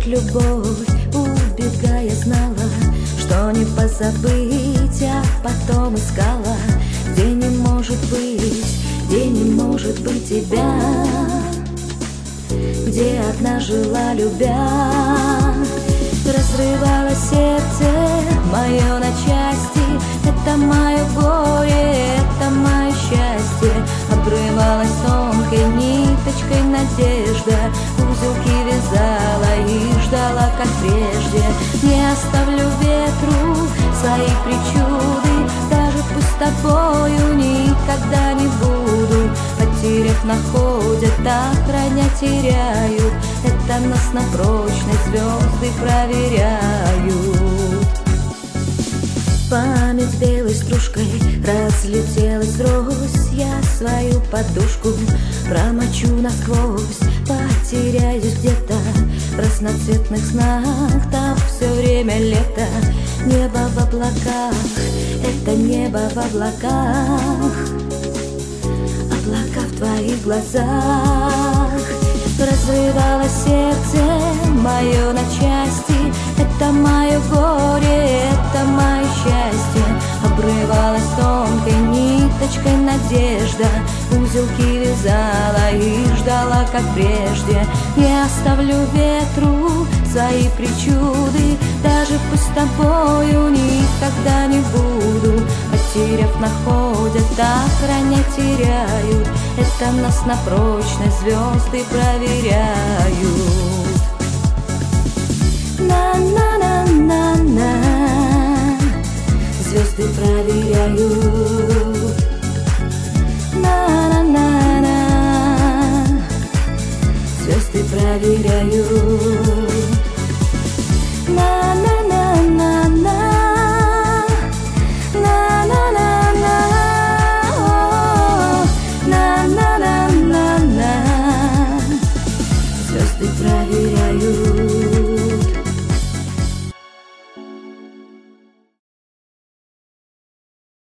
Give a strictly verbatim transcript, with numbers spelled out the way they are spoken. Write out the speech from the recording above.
любовь, убегая, знала, что не позабыть, а потом искала, где не может быть, где не может быть тебя, где одна жила, любя. Разрывало сердце мое на части, это мое горе, это мое счастье. Обрывалась тонкой ниточкой надежда, узелки вязала и ждала, как прежде. Не оставлю ветру свои причуды, даже пусть с тобою никогда не буду. Потеряв находят, охранять теряют, это нас на прочность звезды проверяют. Память белой стружкой разлетелась врозь, я свою подушку промочу насквозь. Потеряюсь где-то в разноцветных снах, там все время лето. Небо в облаках, это небо в облаках, облака в твоих глазах. Разрывалось сердце мое на части, это мое горе, это мое счастье. Обрывалась тонкой ниточкой надежда, узелки вязала и ждала, как прежде. Не оставлю ветру свои причуды, даже пусть с тобою никогда не буду. Потеряв находят, охранять теряют, это нас на прочность звезды проверяют. На-на-на-на-на, звезды проверяют. На-на-на-на, звезды проверяют. На-на-на-на-на, звезды проверяют.